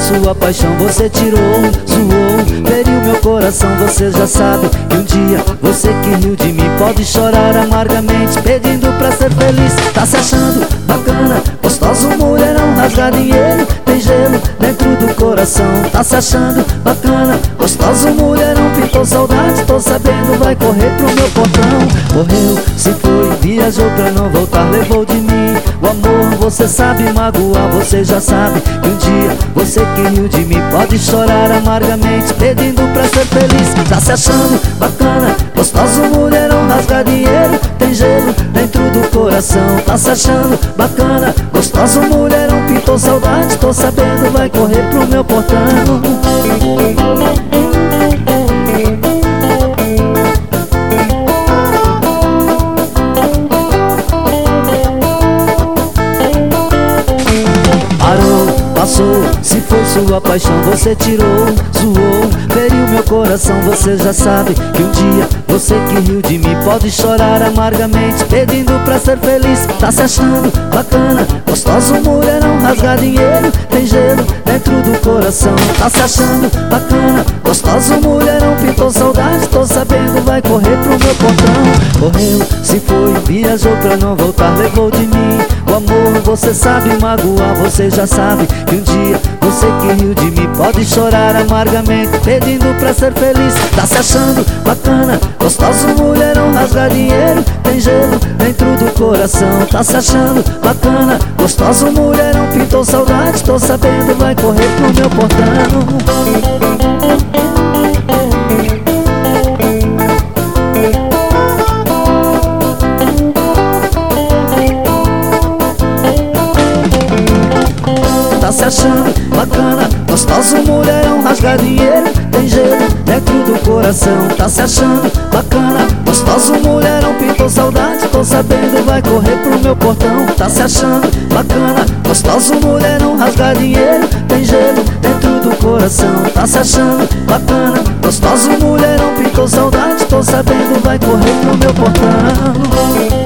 sua paixão, você tirou, suou, feriu meu coração. Você já sabe que um dia você que riu de mim pode chorar amargamente, pedindo pra ser feliz. Tá se achando bacana, gostoso, mulherão, rasga dinheiro, tem gelo dentro do coração. Tá se achando bacana, gostoso, mulherão, pintou saudade, tô sabendo, vai correr pro meu portão. Morreu, se foi, viajou pra não voltar, levou de mim o amor, você sabe magoar. Você já sabe que um dia você que riu de mim pode chorar amargamente, pedindo pra ser feliz. Tá se achando bacana, gostoso, mulherão, rasga dinheiro, tem gelo dentro do coração. Tá se achando bacana, gostoso, mulherão, pintou saudade, tô sabendo, vai correr pro meu portão. Passou, se foi sua paixão, você tirou, suou, feriu meu coração. Você já sabe que um dia você que riu de mim pode chorar amargamente, pedindo pra ser feliz. Tá se achando bacana, gostoso, mulherão, rasga dinheiro, tem gelo dentro do coração. Tá se achando bacana, gostoso, mulherão, pintou saudade, tô sabendo, vai correr pro meu portão. Morreu, se foi, viajou pra não voltar, levou de mim o amor, você sabe magoar. Você já sabe que um dia você que riu de mim pode chorar amargamente, pedindo pra ser feliz. Tá se achando bacana, gostoso, mulherão, rasga dinheiro, tem gelo dentro do coração. Tá se achando bacana, gostoso, mulherão, pintou saudade, tô sabendo, vai correr pro meu portão. Tá se achando bacana, gostoso, mulherão, rasga dinheiro, tem gelo dentro do coração. Tá se achando bacana, gostoso, mulherão, pintou saudade, tô sabendo, vai correr pro meu portão. Tá se achando bacana, gostoso, mulherão, rasga dinheiro, tem gelo dentro do coração. Tá se achando bacana, gostoso, mulherão, pintou saudade, tô sabendo, vai correr pro meu portão.